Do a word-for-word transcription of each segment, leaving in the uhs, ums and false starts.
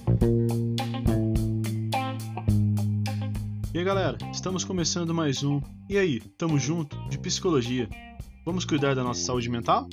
E aí galera, estamos começando mais um E aí, tamo junto, de psicologia. Vamos cuidar da nossa saúde mental?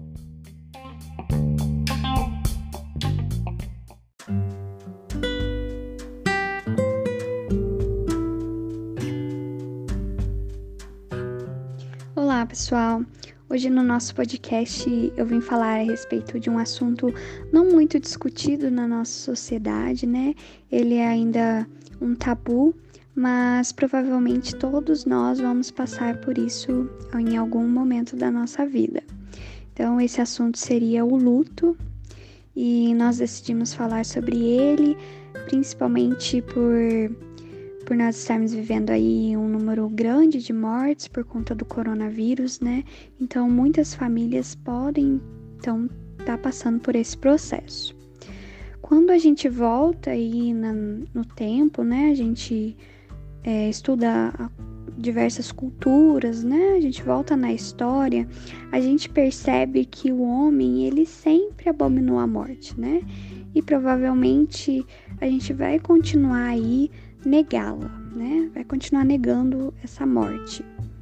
Olá pessoal, hoje no nosso podcast eu vim falar a respeito de um assunto não muito discutido na nossa sociedade, né? Ele é ainda um tabu, mas provavelmente todos nós vamos passar por isso em algum momento da nossa vida. Então esse assunto seria o luto e nós decidimos falar sobre ele, principalmente por... por nós estarmos vivendo aí um número grande de mortes por conta do coronavírus, né? Então, muitas famílias podem, então, estar passando por esse processo. Quando a gente volta aí na, no tempo, né? A gente é, estuda diversas culturas, né? A gente volta na história, a gente percebe que o homem, ele sempre abominou a morte, né? E provavelmente a gente vai continuar aí negá-la, né? Vai continuar negando essa morte.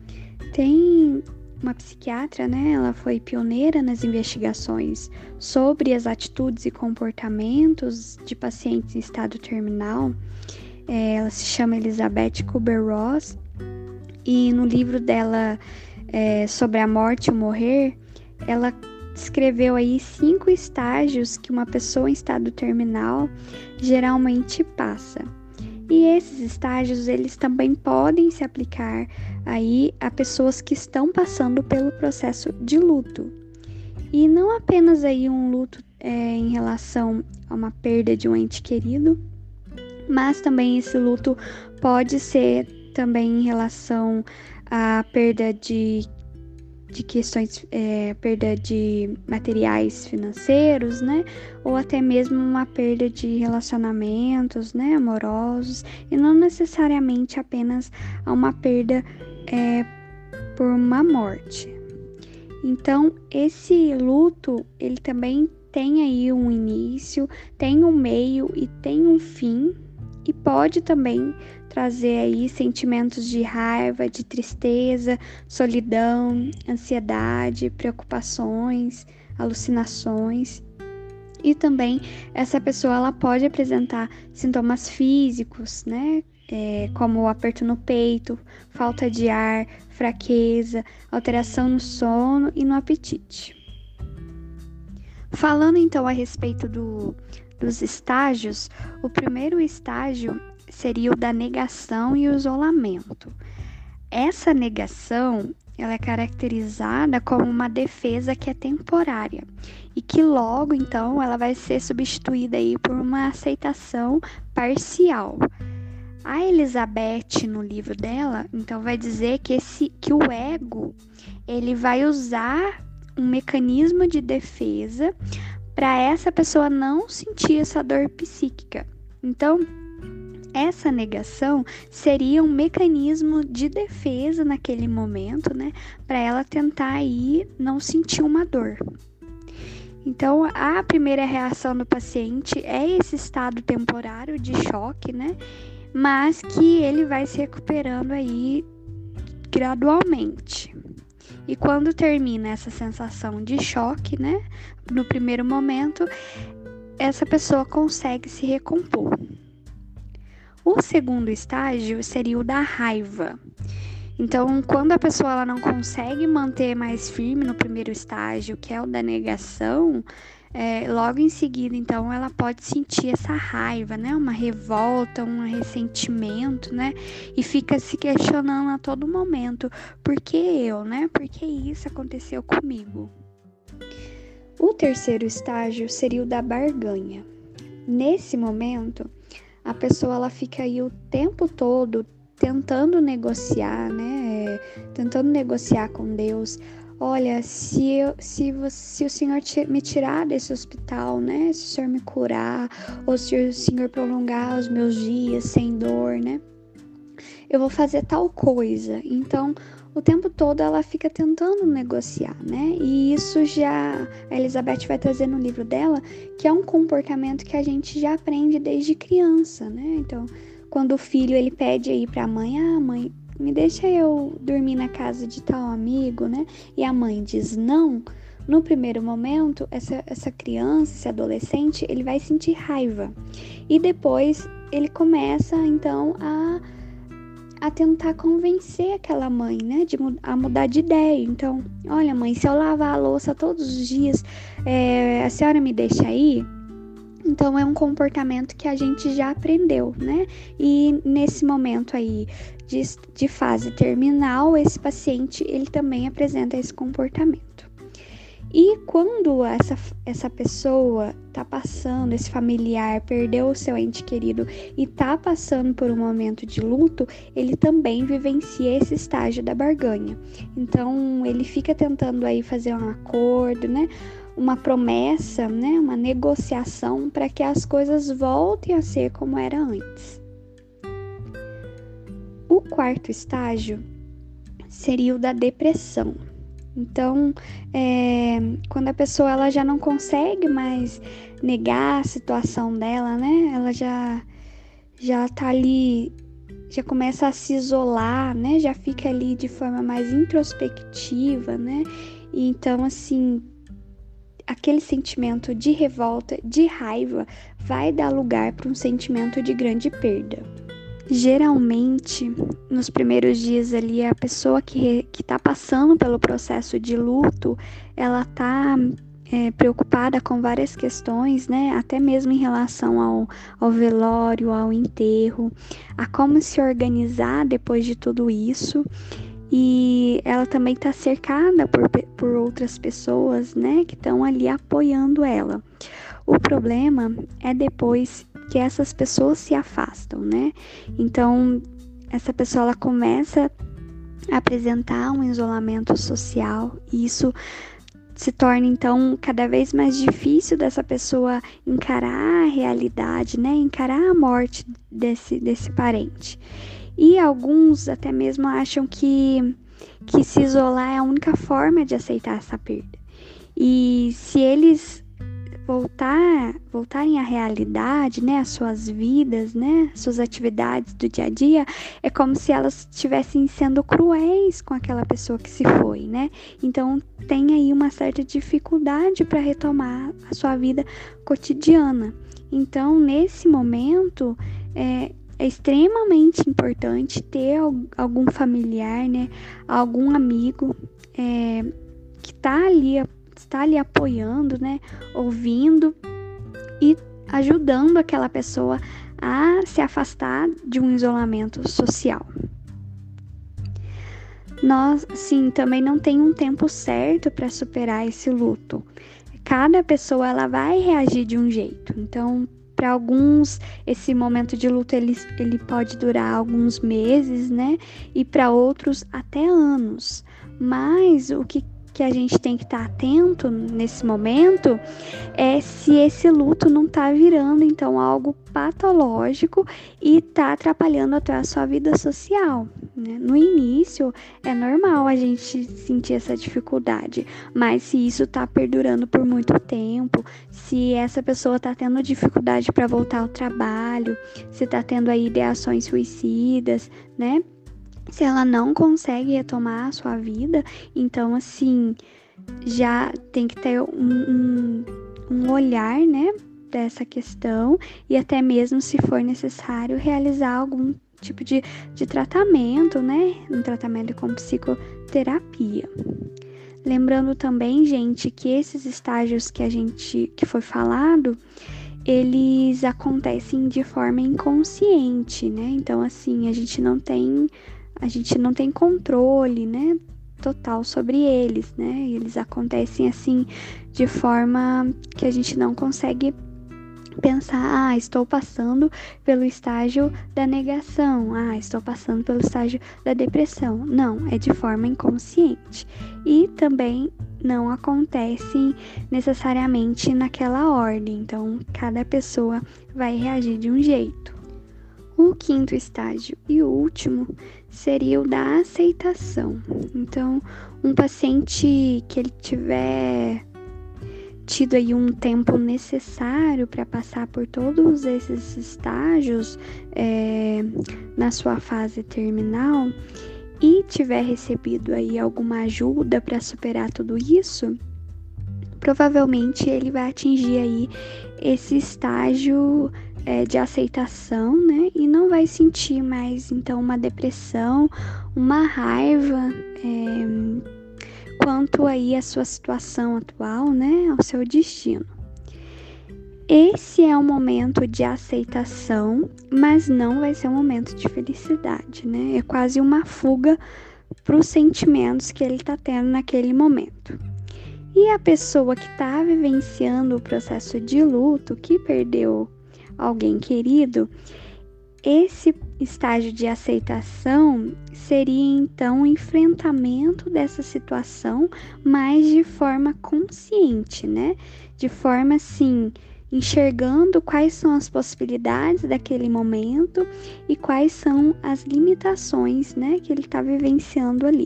Tem uma psiquiatra, né? Ela foi pioneira nas investigações sobre as atitudes e comportamentos de pacientes em estado terminal. É, ela se chama Elizabeth Kubler-Ross e no livro dela é, sobre a morte e o morrer, ela descreveu aí cinco estágios que uma pessoa em estado terminal geralmente passa. E esses estágios, eles também podem se aplicar aí a pessoas que estão passando pelo processo de luto. E não apenas aí um luto é, em relação a uma perda de um ente querido, mas também esse luto pode ser também em relação à perda de de questões, é, perda de materiais financeiros, né? Ou até mesmo uma perda de relacionamentos, né? Amorosos, e não necessariamente apenas a uma perda é, por uma morte. Então, esse luto, ele também tem aí um início, tem um meio e tem um fim, e pode também trazer aí sentimentos de raiva, de tristeza, solidão, ansiedade, preocupações, alucinações. E também essa pessoa ela pode apresentar sintomas físicos, né? É, como o aperto no peito, falta de ar, fraqueza, alteração no sono e no apetite. Falando então a respeito do, dos estágios, o primeiro estágio seria o da negação e o isolamento. Essa negação, ela é caracterizada como uma defesa que é temporária e que logo, então, ela vai ser substituída aí por uma aceitação parcial. A Elizabeth, no livro dela, então, vai dizer que, esse, que o ego, ele vai usar um mecanismo de defesa para essa pessoa não sentir essa dor psíquica. Então, essa negação seria um mecanismo de defesa naquele momento, né? Para ela tentar aí não sentir uma dor. Então, a primeira reação do paciente é esse estado temporário de choque, né? Mas que ele vai se recuperando aí gradualmente. E quando termina essa sensação de choque, né? No primeiro momento, essa pessoa consegue se recompor. O segundo estágio seria o da raiva. Então, quando a pessoa ela não consegue manter mais firme no primeiro estágio, que é o da negação, é, logo em seguida, então, ela pode sentir essa raiva, né? Uma revolta, um ressentimento, né? E fica se questionando a todo momento, por que eu, né? Por que isso aconteceu comigo? O terceiro estágio seria o da barganha. Nesse momento, a pessoa ela fica aí o tempo todo tentando negociar, né? Tentando negociar com Deus. Olha, se, eu, se, você, se o Senhor me tirar desse hospital, né? Se o Senhor me curar, ou se o Senhor prolongar os meus dias sem dor, né? Eu vou fazer tal coisa. Então, o tempo todo ela fica tentando negociar, né? E isso já a Elizabeth vai trazer no livro dela, que é um comportamento que a gente já aprende desde criança, né? Então, quando o filho ele pede aí pra mãe, ah, mãe, me deixa eu dormir na casa de tal amigo, né? E a mãe diz não. No primeiro momento, essa, essa criança, esse adolescente, ele vai sentir raiva. E depois ele começa, então, a, a tentar convencer aquela mãe, né? De, a mudar de ideia. Então, olha, mãe, se eu lavar a louça todos os dias, é, a senhora me deixa aí? Então, é um comportamento que a gente já aprendeu, né? E nesse momento aí de, de fase terminal, esse paciente, ele também apresenta esse comportamento. E quando essa, essa pessoa tá passando, esse familiar perdeu o seu ente querido e tá passando por um momento de luto, ele também vivencia esse estágio da barganha. Então, ele fica tentando aí fazer um acordo, né? Uma promessa, né? Uma negociação para que as coisas voltem a ser como era antes. O quarto estágio seria o da depressão. Então, é, quando a pessoa ela já não consegue mais negar a situação dela, né? Ela já, já tá ali, já começa a se isolar, né? Já fica ali de forma mais introspectiva, né? E então, assim, aquele sentimento de revolta, de raiva, vai dar lugar para um sentimento de grande perda. Geralmente, nos primeiros dias ali, a pessoa que está passando pelo processo de luto, ela está é, preocupada com várias questões, né? Até mesmo em relação ao, ao velório, ao enterro, a como se organizar depois de tudo isso. E ela também está cercada por, por outras pessoas, né? Que estão ali apoiando ela. O problema é depois que essas pessoas se afastam, né? Então, essa pessoa ela começa a apresentar um isolamento social e isso se torna, então, cada vez mais difícil dessa pessoa encarar a realidade, né? Encarar a morte desse, desse parente. E alguns até mesmo acham que, que se isolar é a única forma de aceitar essa perda. E se eles voltar, voltarem à realidade, né, as suas vidas, né, suas atividades do dia a dia, é como se elas estivessem sendo cruéis com aquela pessoa que se foi, né? Então tem aí uma certa dificuldade para retomar a sua vida cotidiana. Então nesse momento é, é extremamente importante ter algum familiar, né, algum amigo é, que está ali está ali apoiando, né, ouvindo e ajudando aquela pessoa a se afastar de um isolamento social. Nós, sim, também não tem um tempo certo para superar esse luto. Cada pessoa ela vai reagir de um jeito. Então, para alguns, esse momento de luto ele, ele pode durar alguns meses, né? E para outros, até anos. Mas o que que a gente tem que estar atento nesse momento é se esse luto não está virando, então, algo patológico e está atrapalhando até a sua vida social, né? No início, é normal a gente sentir essa dificuldade, mas se isso está perdurando por muito tempo, se essa pessoa está tendo dificuldade para voltar ao trabalho, se está tendo aí ideações suicidas, né? Se ela não consegue retomar a sua vida, então, assim, já tem que ter um, um, um olhar, né, dessa questão e até mesmo, se for necessário, realizar algum tipo de, de tratamento, né, um tratamento com psicoterapia. Lembrando também, gente, que esses estágios que a gente, que foi falado, eles acontecem de forma inconsciente, né, então, assim, a gente não tem... A gente não tem controle, né, total sobre eles, né? Eles acontecem assim de forma que a gente não consegue pensar, ah, estou passando pelo estágio da negação, ah, estou passando pelo estágio da depressão. Não, é de forma inconsciente. E também não acontece necessariamente naquela ordem. Então, cada pessoa vai reagir de um jeito. O quinto estágio e o último seria o da aceitação. Então, um paciente que ele tiver tido aí um tempo necessário para passar por todos esses estágios é, na sua fase terminal e tiver recebido aí alguma ajuda para superar tudo isso, provavelmente ele vai atingir aí esse estágio é, de aceitação, né? E não vai sentir mais então uma depressão, uma raiva é, quanto aí a sua situação atual, né, ao seu destino. Esse é um momento de aceitação, mas não vai ser um momento de felicidade, né? É quase uma fuga para os sentimentos que ele está tendo naquele momento. E a pessoa que está vivenciando o processo de luto, que perdeu alguém querido, esse estágio de aceitação seria então o enfrentamento dessa situação, mas de forma consciente, né? De forma assim, enxergando quais são as possibilidades daquele momento e quais são as limitações, né, que ele está vivenciando ali.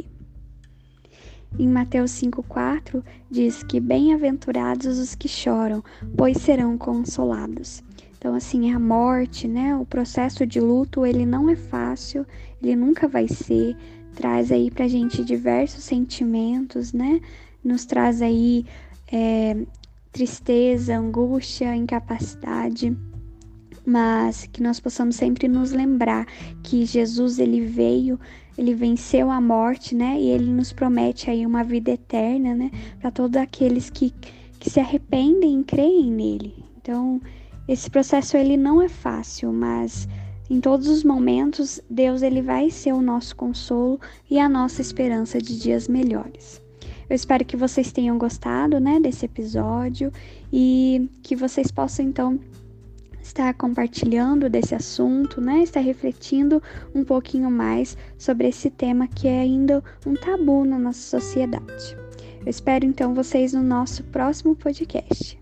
Em Mateus cinco, quatro, diz que bem-aventurados os que choram, pois serão consolados. Então, assim, a morte, né, o processo de luto, ele não é fácil, ele nunca vai ser, traz aí pra gente diversos sentimentos, né, nos traz aí é, tristeza, angústia, incapacidade, mas que nós possamos sempre nos lembrar que Jesus, ele veio, ele venceu a morte, né, e ele nos promete aí uma vida eterna, né, para todos aqueles que, que se arrependem e creem nele. Então, esse processo ele não é fácil, mas em todos os momentos Deus ele vai ser o nosso consolo e a nossa esperança de dias melhores. Eu espero que vocês tenham gostado, né, desse episódio e que vocês possam então estar compartilhando desse assunto, né, estar refletindo um pouquinho mais sobre esse tema que é ainda um tabu na nossa sociedade. Eu espero então vocês no nosso próximo podcast.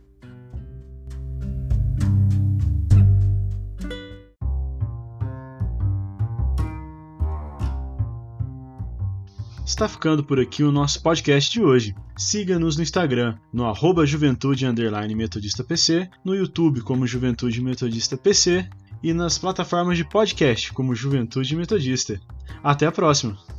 Está ficando por aqui o nosso podcast de hoje. Siga-nos no Instagram, no arroba juventude underline metodista pc, no YouTube como Juventude Metodista P C e nas plataformas de podcast como Juventude Metodista. Até a próxima!